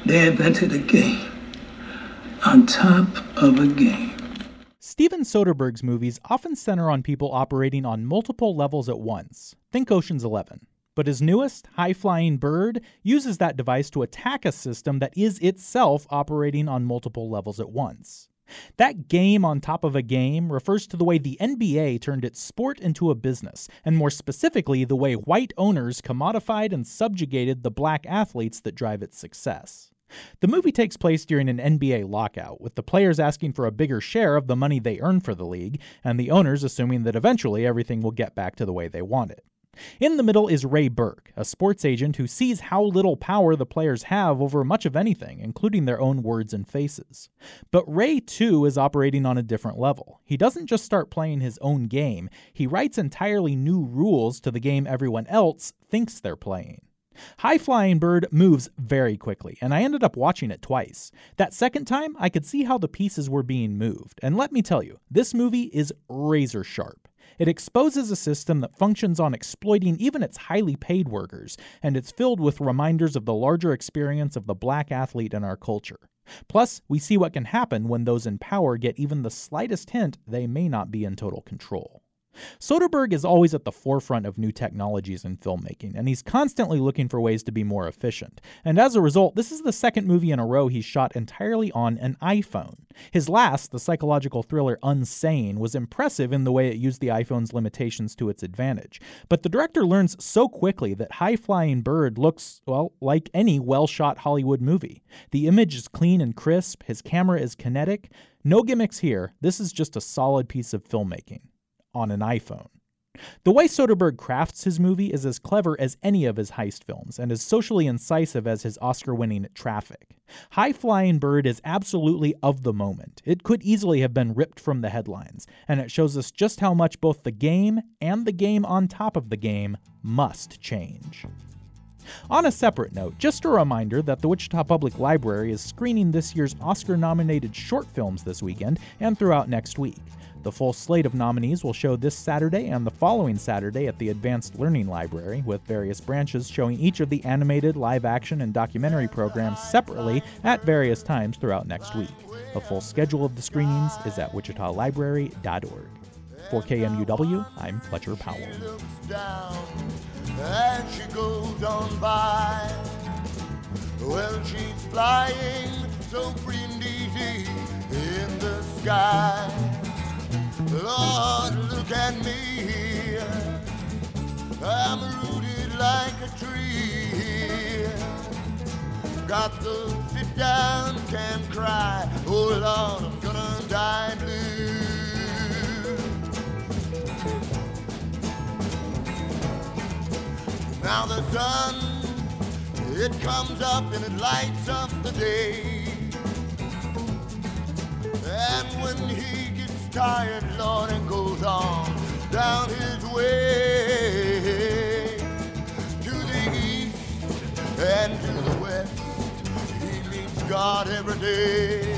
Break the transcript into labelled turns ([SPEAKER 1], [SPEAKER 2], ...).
[SPEAKER 1] They invented a game on top of a game.
[SPEAKER 2] Steven Soderbergh's movies often center on people operating on multiple levels at once. Think Ocean's 11. But his newest, High Flying Bird, uses that device to attack a system that is itself operating on multiple levels at once. That game on top of a game refers to the way the NBA turned its sport into a business, and more specifically, the way white owners commodified and subjugated the black athletes that drive its success. The movie takes place during an NBA lockout, with the players asking for a bigger share of the money they earn for the league, and the owners assuming that eventually everything will get back to the way they want it. In the middle is Ray Burke, a sports agent who sees how little power the players have over much of anything, including their own words and faces. But Ray, too, is operating on a different level. He doesn't just start playing his own game, he writes entirely new rules to the game everyone else thinks they're playing. High Flying Bird moves very quickly, and I ended up watching it twice. That second time, I could see how the pieces were being moved, and let me tell you, this movie is razor sharp. It exposes a system that functions on exploiting even its highly paid workers, and it's filled with reminders of the larger experience of the black athlete in our culture. Plus, we see what can happen when those in power get even the slightest hint they may not be in total control. Soderbergh is always at the forefront of new technologies in filmmaking, and he's constantly looking for ways to be more efficient. And as a result, this is the second movie in a row he's shot entirely on an iPhone. His last, the psychological thriller Unsane, was impressive in the way it used the iPhone's limitations to its advantage. But the director learns so quickly that High Flying Bird looks, well, like any well-shot Hollywood movie. The image is clean and crisp, his camera is kinetic. No gimmicks here, this is just a solid piece of filmmaking. On an iPhone. The way Soderbergh crafts his movie is as clever as any of his heist films, and as socially incisive as his Oscar-winning Traffic. High Flying Bird is absolutely of the moment. It could easily have been ripped from the headlines, and it shows us just how much both the game and the game on top of the game must change. On a separate note, just a reminder that the Wichita Public Library is screening this year's Oscar-nominated short films this weekend and throughout next week. The full slate of nominees will show this Saturday and the following Saturday at the Advanced Learning Library, with various branches showing each of the animated, live-action, and documentary programs separately at various times throughout next week. A full schedule of the screenings is at wichitalibrary.org. For KMUW, I'm Fletcher Powell. And she goes on by. Well, she's flying so free and easy in the sky. Lord, look at me here. I'm rooted like a tree. Got to sit down, can't cry. Oh Lord, I'm gonna die blue. Now the sun, it comes up and it lights up the day. And when he gets tired, Lord, and goes on down his way to the east and to the west, he meets God every day.